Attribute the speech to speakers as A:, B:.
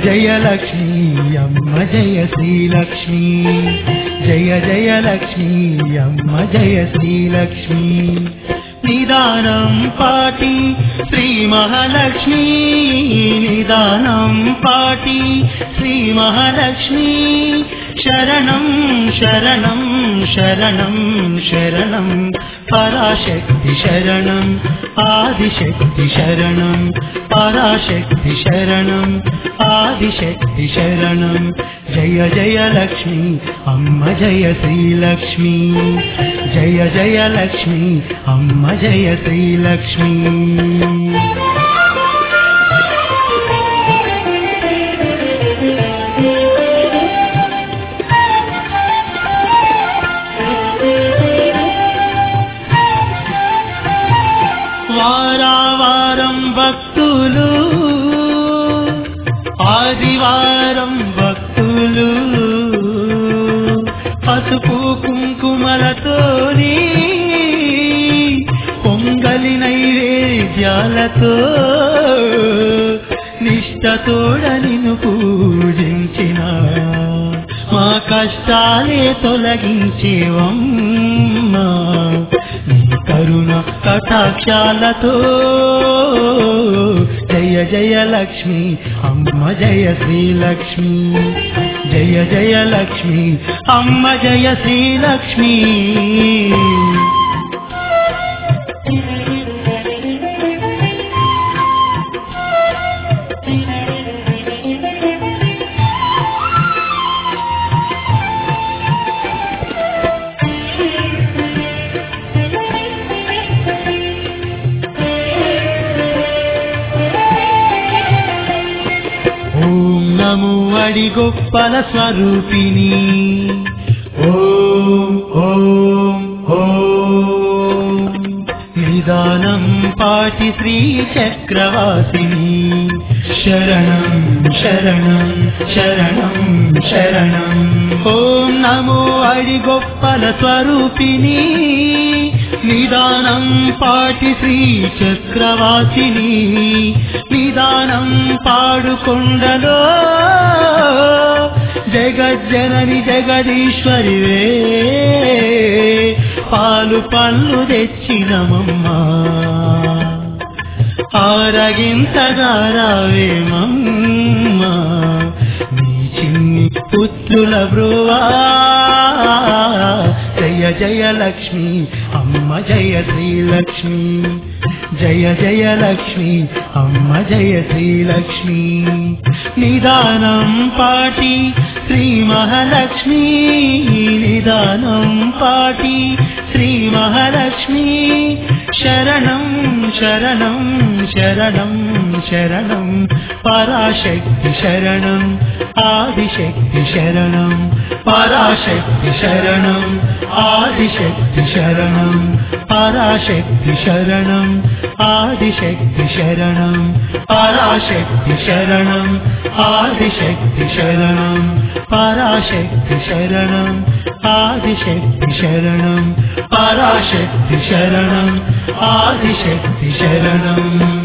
A: జయ లక్ష్మీ అమ్మ జయ శ్రీలక్ష్మీ జయ జయ లక్ష్మీ అమ్మ జయ శ్రీలక్ష్మీ నిదానం పాటి శ్రీ మహాలక్ష్మీ నిదానం పాటి శ్రీ మహాలక్ష్మీ శరణం శరణం శరణం శరణం పరాశక్తి శరణం ఆదిశక్తి శరణం పరాశక్తి శరణం ఆదిశక్తి శరణం జయ జయ లక్ష్మీ అమ్మ జయ శ్రీలక్ష్మీ జయ జయ లక్ష్మీ అమ్మ జయ శ్రీలక్ష్మీ వారావారం భక్తులు ఆదివారం భక్తులు పసుపు కుంకుమలతోని పొంగలి నైవేద్యాలతో నిష్టతోడ నిన్ను పూజించిన మా కష్టాలే తొలగించేవమ్మా నీ కరుణ కటాక్షాలతో జయ జయ లక్ష్మీ అమ్మ జయ శ్రీలక్ష్మీ జయ జయ లక్ష్మీ అమ్మ జయ శ్రీలక్ష్మీ నమో అడి గొప్పల స్వరూపిణి ఓం ఓం ఓం నిదానం పాటి శ్రీ చక్రవాసిని శరణం శరణం శరణం శరణం ఓం నమో అడి గొప్పల స్వరూపిణి నిదానం పాటి శ్రీ చక్రవాసిని నిదానం పాడుకొండలో జగజ్జనని జగదీశ్వరివే పాలు పళ్ళు తెచ్చినమమ్మా ఆరగింతగా రావేమమ్మా నీ చిన్ని పుత్రుల బ్రువా జయ జయ లక్ష్మీ అమ్మ జయ శ్రీలక్ష్మీ జయ జయ లక్ష్మీ అమ్మ జయ శ్రీలక్ష్మీ నిదానం పాటి శ్రీ మహాలక్ష్మీ నిదానం పాటి శ్రీ మహాలక్ష్మీ శరణం శరణం శరణం శరణం పరాశక్తి శరణం ఆదిశక్తి శరణం పరాశక్తి శరణం ఆదిశక్తి శరణం పరాశక్తి శరణం ఆదిశక్తి శరణం పరాశక్తి శరణం ఆదిశక్తి శరణం పరాశక్తి శరణం ఆదిశక్తి శరణం పరాశక్తి శరణం ఆదిశక్తి శరణం